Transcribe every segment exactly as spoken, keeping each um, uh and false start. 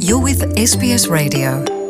You're with S B S Radio.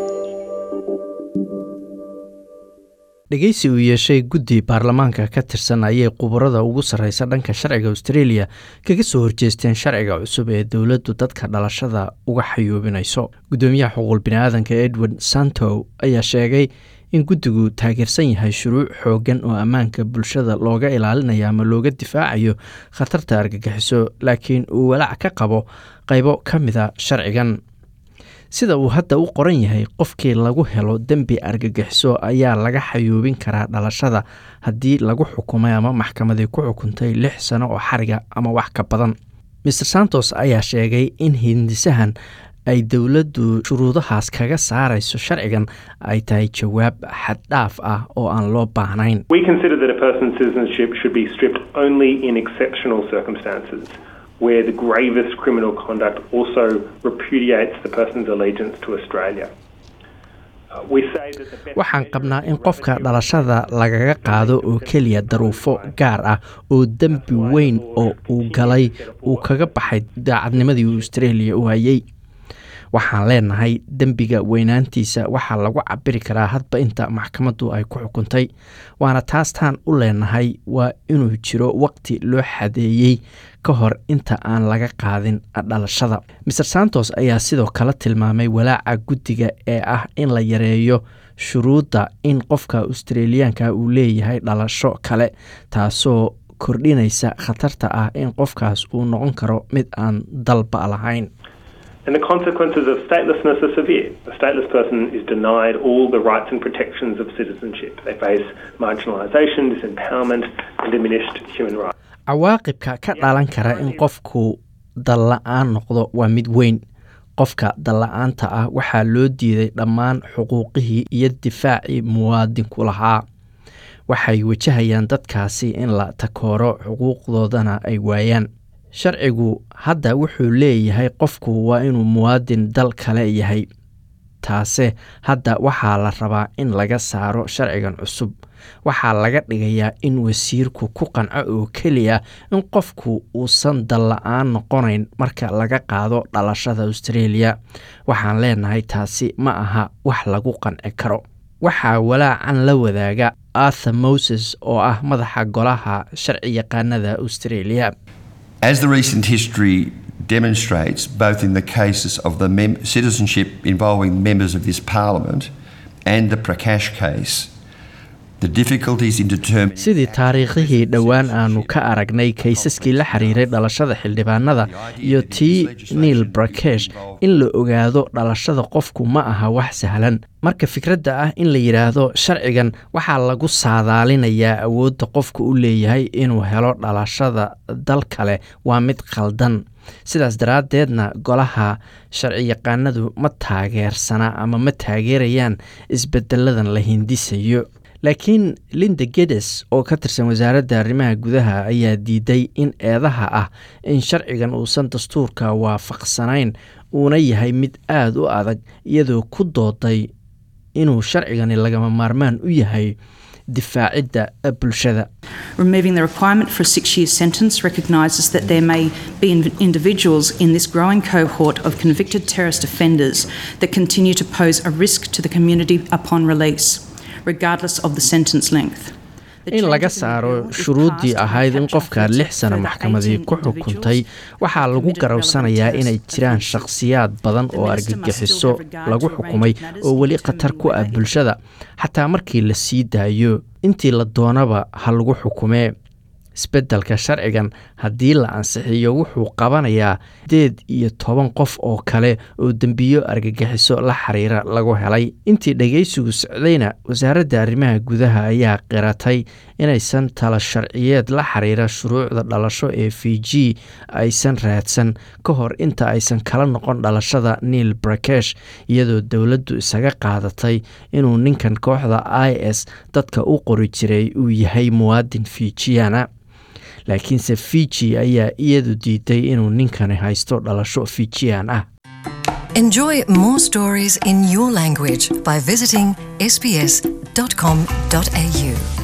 dhegeysi uu yeeshay guddi baarlamaanka ka tirsan ayay khubarada ugu sarreysa dhanka sharciga Australia kaga soo horjeesteen sharciga cusub ee dowladdu dadka dhalashada uga xayuubinayso. Gudoomiyaha xuquuqul bini'aadanka Edward Santo ayaa sheegay in guddigu taageersan yahay shuruuc xooggan oo ammaanka bulshada looga ilaalinayo ama looga difaacayo khatarta argagixiso, laakiin uu walaac ka qabo qaybo ka mid ah sharcigan. Sida uu hadda u qoran yahay, qofkii lagu helo dembi argagixiso ayaa laga xayuubin karaa dhalashada haddii lagu xukumay ama maxkamadii ku xukuntay lix sano oo xariga ama wax ka badan. Mister Santos ayaa sheegay in hindisahan ay dowladdu shuruudahaas kaga saarayso sharcigan ay tahay jawaab xad dhaaf ah oo aan loo baahnayn. We consider that a person's citizenship should be stripped only in exceptional circumstances, where the gravest criminal conduct also repudiates the person's allegiance to Australia. Uh, we say that the best waxaan qabnaa in qofka dhalashada lagaga qaado oo keliya daruufo gaar ah oo dembi weyn oo uu galay uu kaga baxay daacadnimadii uu Australia u hayay. Waxaan leenahay dembiga weynaantiisa waxaa lagu cabiri karaa hadba inta maxkamaddu ay ku xukuntay, waana taas taan u leenahay waa inuu jiro waqti loo xadeeyey ka hor inta aan laga qaadin dhalashada. Mister Santos ayaa sidoo kale tilmaamay walaaca guddiga ee ah in la yareeyo shuruudda in qofka Australiyaanka uu leeyahay dhalasho kale, taasoo kordhinaysa khatarta ah in qofkaas uu noqon karo mid aan dalba lahayn. And the consequences of statelessness are severe. A stateless person is denied all the rights and protections of citizenship. They face marginalisation, disempowerment and diminished human rights. Cawaaqibka ka dhalan kara in qofku dal la'aan noqdo waa mid weyn. Qofka dal la'aanta ah waxaa loo diiday dhammaan xuquuqihii iyo difaacii muwaadinku lahaa. Waxay wajahayaan dadkaasi in la takooro xuquuqdoodana ay waayaan. Sharcigu hadda wuxuu leeyahay qofku waa inuu muwaadin dal kale yahay. Taase hadda waxaa la rabaa in laga saaro sharcigan cusub. Waxaa laga dhigayaa in wasiirku ku qanco oo keliya in qofku uusan dal la'aan noqonayn marka laga qaado dhalashada Australia. Waxaan leenahay taasi ma aha wax lagu qanci karo. Waxaa walaacan la wadaaga Arthur Moses oo ah madaxa golaha sharci yaqaanada Australia. As the recent history demonstrates, both in the cases of the mem- citizenship involving members of this parliament and the Prakash case, the difficulties in determining sidii taariikhihii dhowaan aanu ka aragnay kaysaskii la xiriiray dhalashada xildhibaanada iyo tii Neil Prakash, in la ogaado dhalashada qofku ma aha wax sahlan. Marka fikradda ah in la yiraahdo sharcigan waxaa lagu saadaalinayaa awoodda qofku u leeyahay inuu helo dhalashada dal kale waa mid khaldan. Sidaas daraaddeedna golaha sharci yaqaanadu ma taageersana ama ma taageerayaan isbedeladan la hindisayo. Laakiin Linda Geddes oo ka tirsan wasaaradda arrimaha gudaha ayaa diiday in eedaha ah in sharcigan uusan dastuurka waafaqsanayn uuna yahay mid aad u adag, iyadoo ku dooday inuu sharcigani lagama maarmaan u yahay difaacidda bulshada. Removing the requirement for a six-year sentence recognises that there may be individuals in this growing cohort of convicted terrorist offenders that continue to pose a risk to the community upon release, regardless of the sentence length. In laga saaro shuruuddii ahayd in qofka lix sano maxkamadii ku xukuntay, waxaa lagu garowsanayaa inay jiraan shakhsiyaad badan oo argagixiso lagu xukumay oo weli khatar ku ah bulshada, xataa markii la sii daayo. Intii la doonaba ha lagu xukumee. Isbeddelka sharcigan haddii la ansixiyo wuxuu qabanayaa sideed iyo toban qof oo kale oo dembiyo argagixiso la xiriira lagu helay. Intii dhageysigu socdayna, wasaaradda arrimaha gudaha ayaa qiratay inaysan talo sharciyeed la xiriira shuruucda dhalasho ee Fiji aysan raadsan ka hor inta aysan kala noqon dhalashada Neil Prakash, iyadoo dowladdu isaga qaadatay inuu ninkan kooxda I S dadka u qori jiray uu yahay muwaadin Fijiana. laakiinse Fiji ayaa iyadu diiday inuu ninkani haysto dhalasho Fijian ah. Enjoy more stories in your language by visiting s b s dot com dot a u.